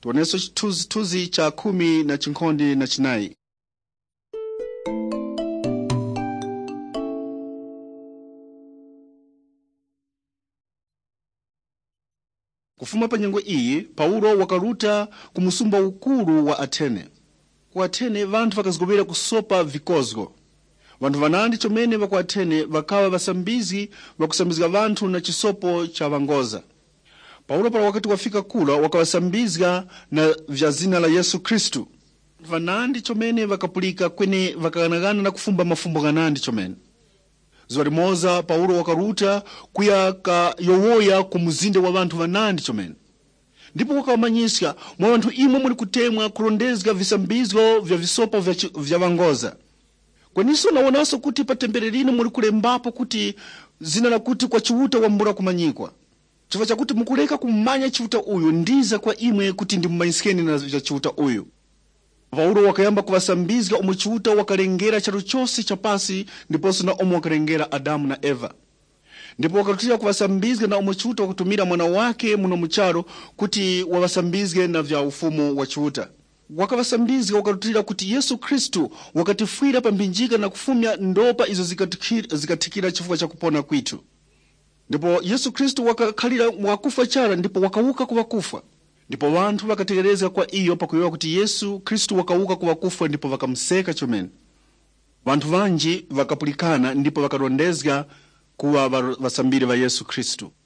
Tuoneso chithunzi cha 19. Kufuma pa nyengo iyi, Paulo wakaruta ku musumba ukulu wa Atene. Ku Atene vanthu vakazigobera kusopa vikozgo. Vanthu vanandi chomene vaku Atene vakawa vasambizi vakusambizga vanthu na chisopo cha vangoza. Paulo para wakati wafika kula wakawasambizga na vya zina la Yesu Kristu. Vanandi chomene vakapulika kwene vakanagana na kufumba mafumbo ganandi chomene. Zuwa limoza Paulo wakaruta kuyaka yowoya ku muzinde wa vanthu vanandi chomene. Ndipo wakawamanyisika mwa vanthu imwe muli kutemwa kulondezga visambizgo vya visopo vya vangoza. Kweniso nawonaso kuti patembere lino muli kulembapo kuti zina la kuti kwa chiuta wambura kumanyikwa. Chifukwa chakuti mukuleka kumanya chiuta uyu ndiza kwa imwe kuti ndimumanyisikeni na vya chiuta uyu. Paulo wakayamba kuvasambizga omwe chiuta wakalengera chalo chose chapasi ndiponso na omwe wakalengera Adamu na Eva. Ndipo wakarutira kuvasambizga na omwe chiuta wakatumira mwana wake muno muchalo kuti wavasambizge na vya ufumu wa chiuta. Wakavasambizga wakarutira kuti Yesu Kristu wakatifwira pambinjika na kufumya ndopa izo zikatikira chifukwa cha kupona kwitu. Ndipo Yesu Kristu wakakhalira wakufa chala ndipo wakauka kuwakufa. Ndipo vanthu vakategereza kwa iyo pakuyewa kuti Yesu Kristu wakauka kuwakufa ndipo vakamseka chomene. Vanthu vanji vakapulikana ndipo vakarondezga kuwa vasambiri va Yesu Kristu.